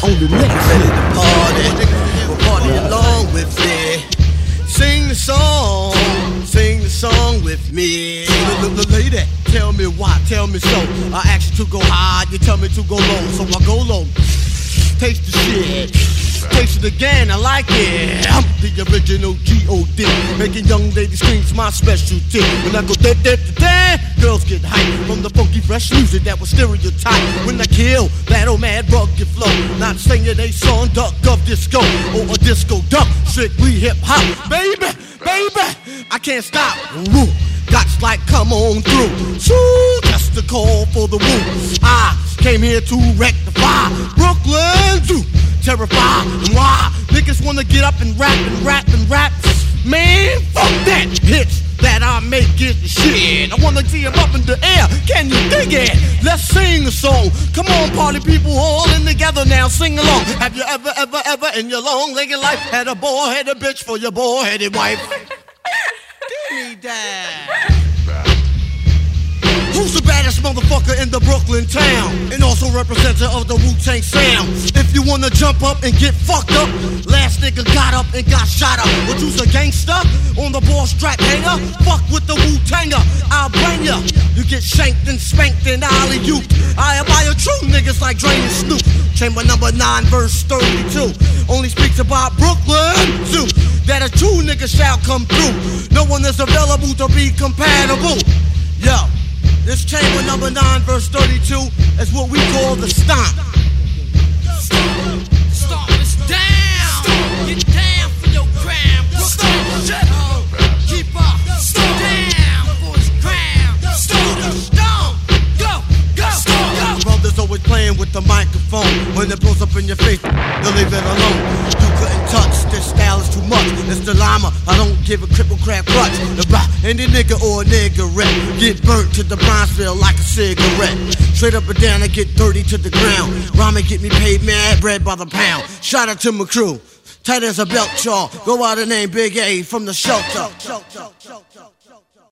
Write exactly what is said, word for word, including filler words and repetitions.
on the next ready to party. We'll party along with me. Sing the song, sing the song with me. Lady, tell me why, tell me so. I ask you to go high, you tell me to go low, so I go low. Taste the shit, taste it again, I like it. I'm the original G O D, making young ladies scream's my specialty. When I go da da da da, girls get hyped from the funky fresh music that was stereotype. When I kill that old mad rugged flow, not singing a song duck of disco or a disco duck, strictly hip hop, baby, baby. I can't stop. Woo. Gots like come on through. Shoo, that's the call for the woo. I came here to rectify Brooklyn Zoo. Terrify and why niggas wanna get up and rap and rap and rap. Man, fuck that hits that I make it shit. I wanna see 'em up in the air. Can you dig it? Let's sing a song. Come on, party people, all in together now. Sing along. Have you ever, ever, ever in your long-legged life had a boy-headed bitch for your boy-headed wife? Give me that. Who's the baddest motherfucker in the Brooklyn town? And also representative of the Wu-Tang sound. If you wanna jump up and get fucked up, last nigga got up and got shot up. But you's a gangster on the ball strap hanger? Fuck with the Wu-Tanger, I'll bring ya. You get shanked and spanked and alley-oop. I admire true niggas like Dre and Snoop. Chamber number nine, verse thirty-two. Only speaks about Brooklyn Zoo. That a true nigga shall come through. No one is available to be compatible. Yo. This chamber number nine, verse thirty-two, is what we call the stomp. Stomp, stomp is down. Stomp. Get down for your crime. Stomp, shut up. Keep up. Stomp down for his crown. Stomp, stomp. Go, go, go. Brothers always playing with the microphone. When it blows up in your face, they'll leave it alone. You couldn't touch, this style is too much. It's the llama, I don't give a cripple crap clutch. About any nigga or a niggerette get burnt to the Bronzeville like a cigarette. Straight up and down and get dirty to the ground. Rhyming get me paid mad bread by the pound. Shout out to my crew, tight as a belt, y'all. Go out and name Big A from the shelter.